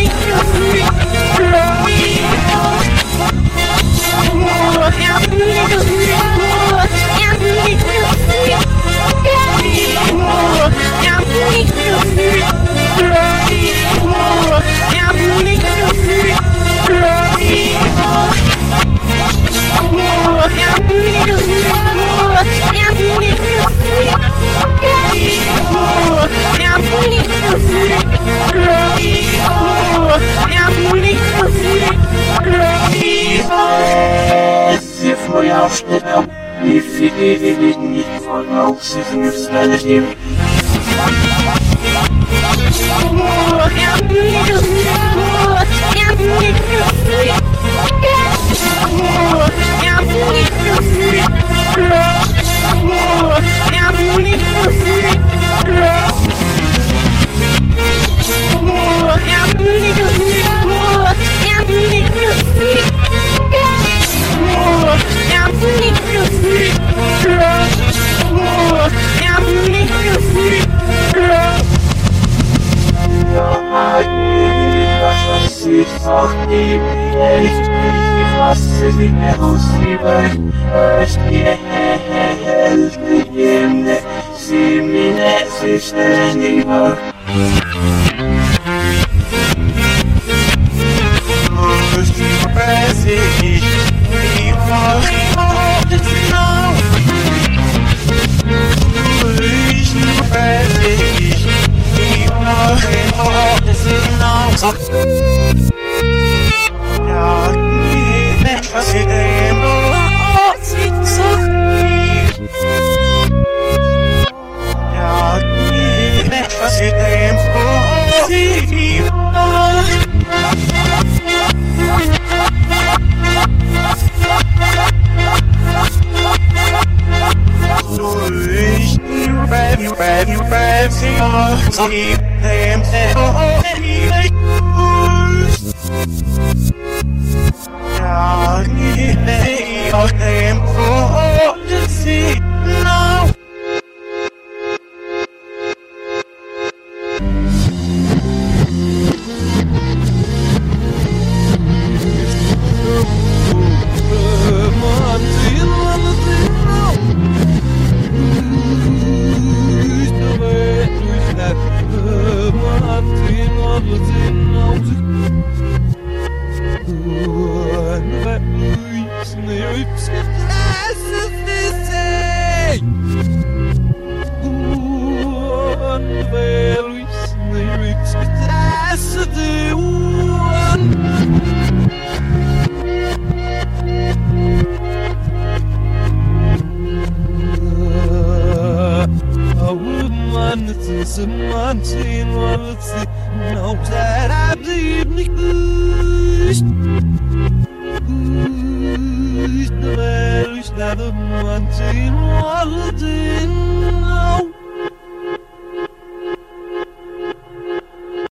Wie viel ewig nicht von Aufsichten ist eine Stimme. Auch die Welt, ich fasse sie mir aus wie Wein, ich gehe helfe sie mir sie ständig war. Ich weiß ich, wie war ich genau? Ich weiß ich, wie war ich genau? Ja, nicht was ich dem sieht so ja, nicht was ich dem sieht you bad, see them ja, nie aus dem see now. That I'm wanting all the